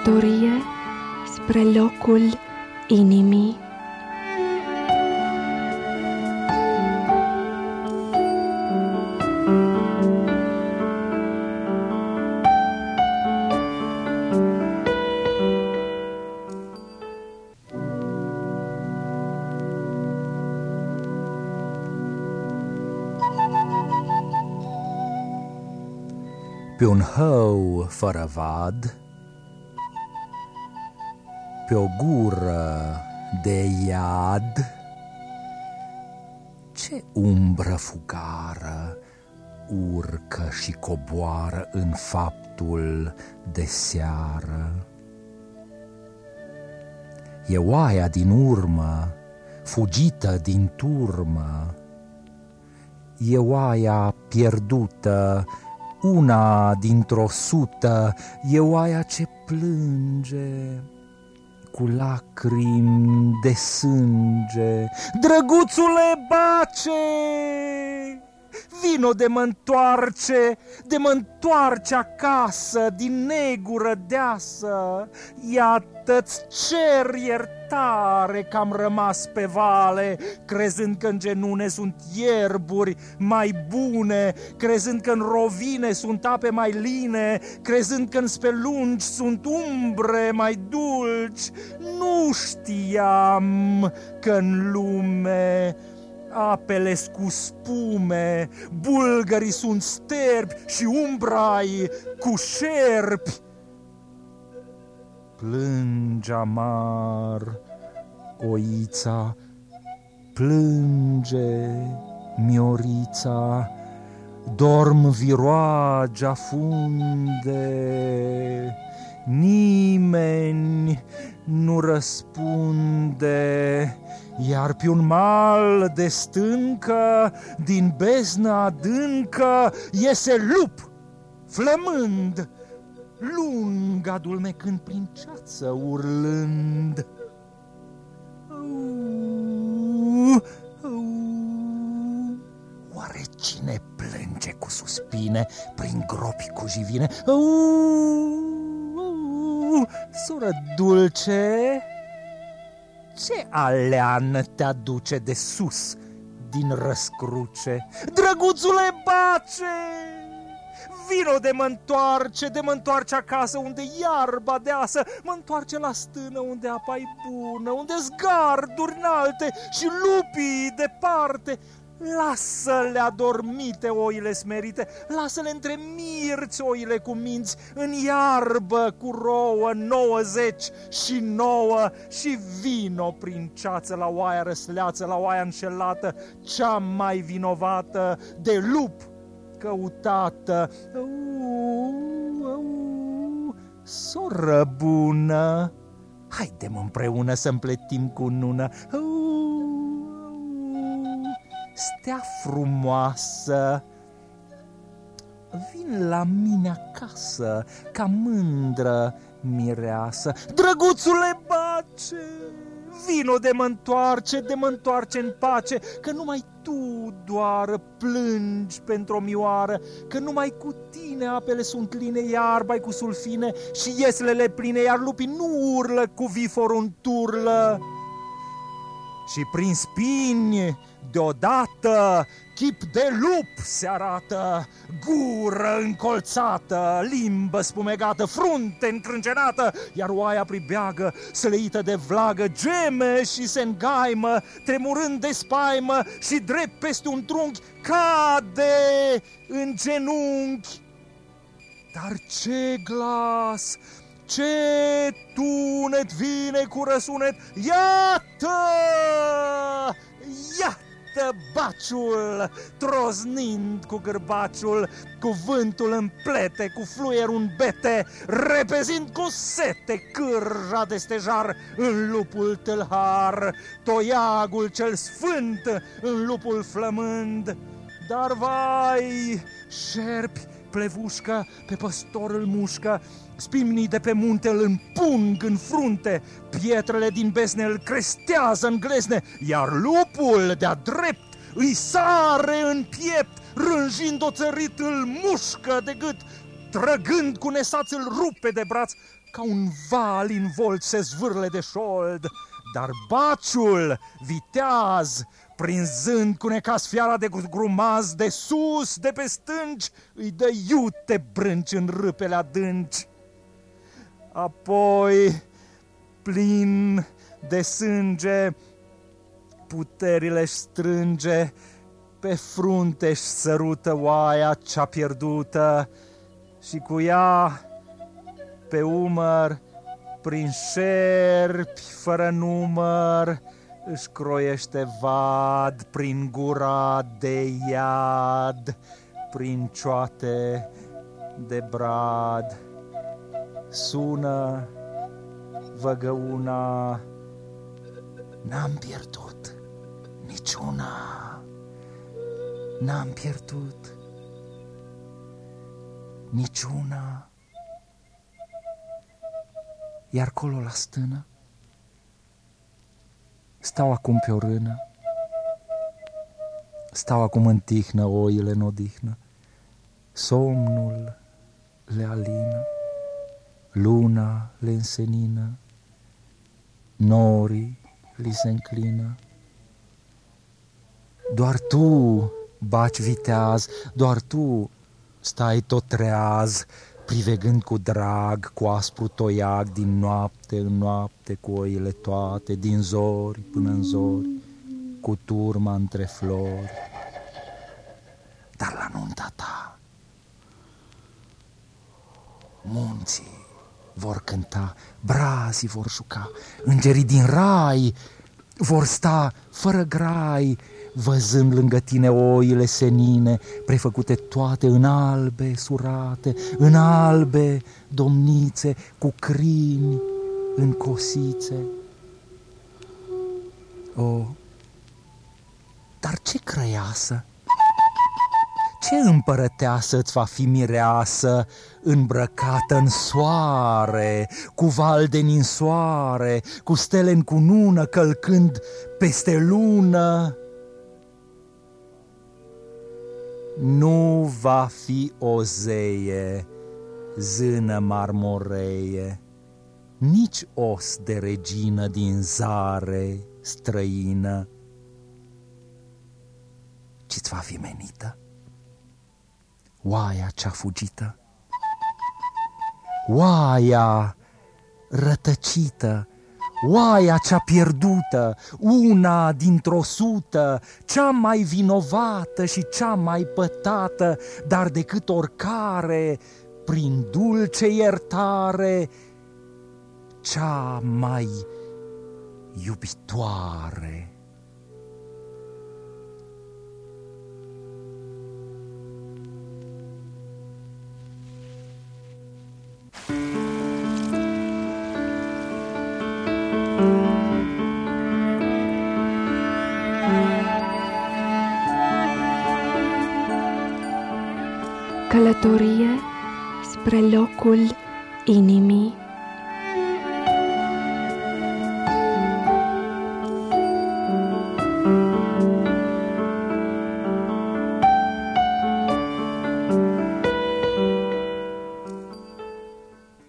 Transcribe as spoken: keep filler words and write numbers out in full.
călătorie spre locul inimii. Pe un hău fără vad, pe o gură de iad, ce umbră fugară urcă și coboară în faptul de seară. E oaia din urmă, fugită din turmă, e oaia pierdută, una dintr-o sută, e oaia ce plânge cu lacrimi de sânge. Drăguțule Bace, vino de mă-ntoarce, de mă-ntoarce acasă, din negură deasă. Iată-ți cer iertare că am rămas pe vale, crezând că în genune sunt ierburi mai bune, crezând că în rovine sunt ape mai line, crezând că în spelungi sunt umbre mai dulci. Nu știam că în lume apele cu spume, bulgării sunt sterpi și umbrai cu șerpi. Plânge amar oița, plânge Miorița, dorm viroagi afunde, nimeni nu răspunde. Iar pe un mal de stâncă, din beznă adâncă, iese lup, flămând, lung adulmecând prin ceață urlând. Au, au. Oare cine plânge cu suspine prin gropi cu jivine? Au, au. Soră dulce, ce aleană te aduce de sus din răscruce? Drăguțule Bace, vino de mă-ntoarce, de mă-ntoarce acasă unde iarba deasă, mă-ntoarce la stână unde apa-i bună, unde-s garduri înalte și lupii departe. Lasă-le adormite oile smerite, lasă-le între mirți oile cu minți, în iarbă cu rouă nouăzeci și nouă și vino prin ceață la oaia răsleață, la oaia înșelată, cea mai vinovată de lup căutată. Au, au, soră bună, haidem împreună să împletim cu nună. Au, stea frumoasă, vin la mine acasă ca mândră mireasă. Drăguțule Bace, vino de mă-ntoarce, de mă-ntoarce în pace, că numai tu doar plângi pentru o mioară, că numai cu tine apele sunt line, iarba-i cu sulfine și ieslele pline, iar lupii nu urlă cu viforul în turlă. Și prin spini deodată chip de lup se arată, gură încolțată, limbă spumegată, frunte încrâncenată, iar oaia pribeagă, slăită de vlagă, geme și se îngaimă, tremurând de spaimă și drept peste un trunchi cade în genunchi. Dar ce glas, ce tunet vine cu răsunet, iată, iată Baciul, troznind cu gârbaciul, cuvântul în plete, cu fluierul în bete, repezind cu sete cârja de stejar în lupul tâlhar, toiagul cel sfânt în lupul flămând. Dar vai, șerpi plevușcă, pe păstor îl mușcă, spimnii de pe munte îl împung în frunte, pietrele din besne îl crestează în glezne, iar lupul de-a drept îi sare în piept, rânjind oțărit îl mușcă de gât, trăgând cu nesaț îl rupe de braț, ca un val involt se zvârle de șold, dar baciul, viteaz, prinzând cu necas fiara de grumaz, de sus, de pe stânci, îi dă iute brânci în râpele adânci. Apoi, plin de sânge, puterile-și strânge, pe frunte-și sărută oaia cea pierdută și cu ea pe umăr, prin șerpi fără număr, își croiește vad prin gura de iad, prin cioate de brad. Sună văgăuna, n-am pierdut niciuna, n-am pierdut niciuna. Iar colo la stână stau acum pe o rână, stau acum în tihnă oile în odihnă, somnul le alină, luna le însenină, norii li se înclină. Doar tu baci viteaz, doar tu stai tot treaz, privegând cu drag, cu aspru toiag, din noapte în noapte, cu oile toate, din zori până în zori, cu turma între flori. Dar la nunta ta munții vor cânta, brazii vor juca, îngerii din rai vor sta fără grai, văzând lângă tine oile senine, prefăcute toate în albe surate, în albe domnițe, cu crini în cosițe. O, dar ce crăiasă, ce împărăteasă îți va fi mireasă, îmbrăcată în soare, cu val de ninsoare, cu stele în cunună, călcând peste lună? Nu va fi o zeie, zână marmoreie, nici os de regină din zare străină, ci-ți va fi menită oaia cea fugită, oaia rătăcită, oaia cea pierdută, una dintr-o sută, cea mai vinovată și cea mai pătată, dar decât oricare, prin dulce iertare, cea mai iubitoare. Călătorie spre locul inimii.